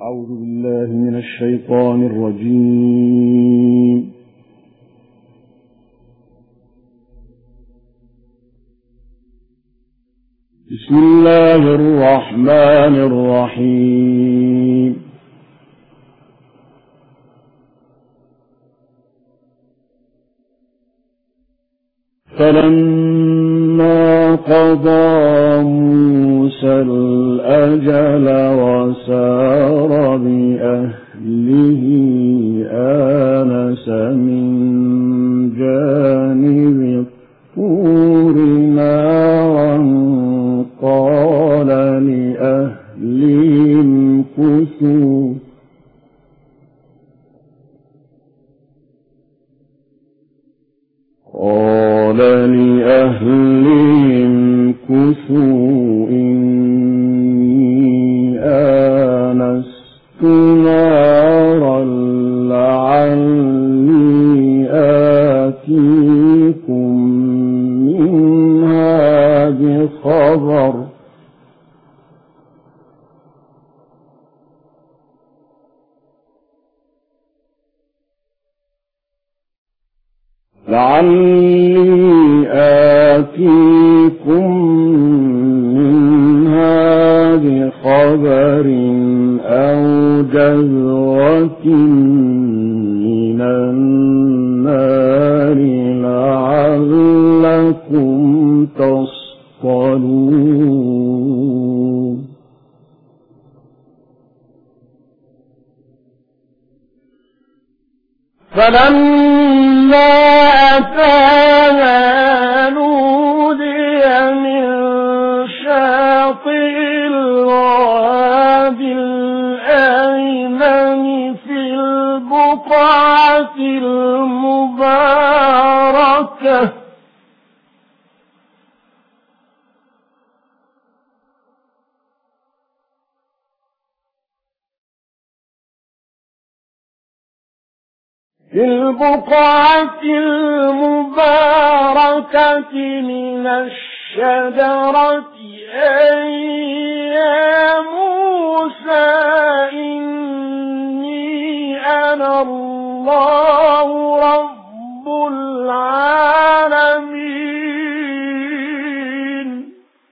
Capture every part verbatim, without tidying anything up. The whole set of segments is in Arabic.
أعوذ بالله من الشيطان الرجيم. بسم الله الرحمن الرحيم. فلما قضى موسى الأجل وسار بأهله آنس من جانب الطور نارا قال لأهلهم كثوا قال لأهلهم كثوا إني آنست نارا لعلي آتيكم منها بخبر لعلي آتيكم منها بخبر أو جذوة من النار لعلكم تصطلون. فلما أتاها نودي من شاطئ الوادي الأيمن في البقعة المباركة في البقعة المباركة من الشجرة أي يا موسى إني أنا الله رب العالمين.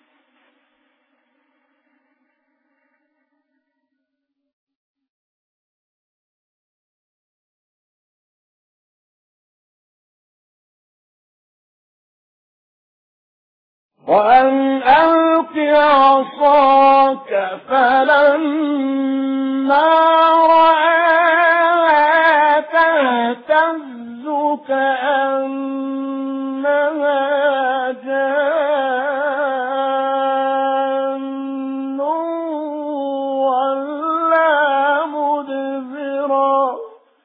وأن ألق عصاك فلما رآها تهتز كأنها جان ولا مدبرا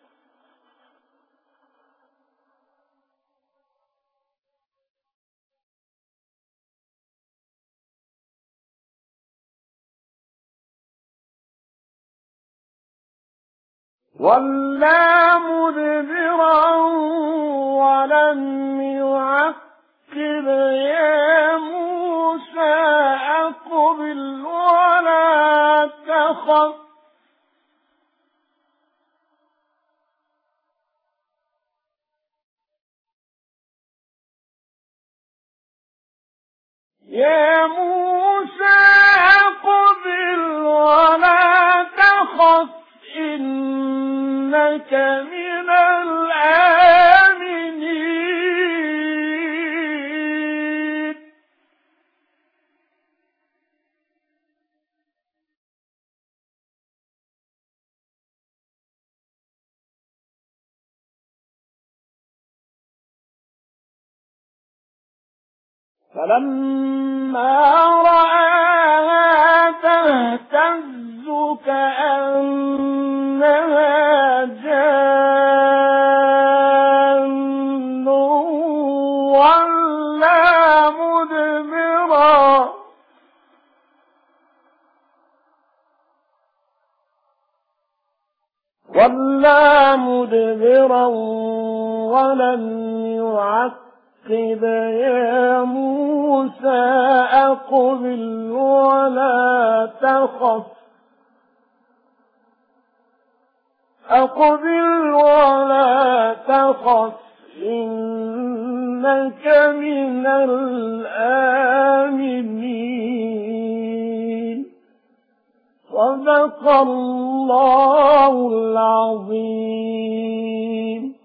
ولا مدبرا ولم يعقب يا موسى أقبل ولا تخف يا موسى أقبل ولا تخف إنك من الآمنين. فلما رآها تهتز كأنها جان ولا مدبرا ولا مدبرا ولم يعقب يا موسى أقبل ولا تخف أقبل ولا تخف إنك من الآمنين. صدق الله العظيم.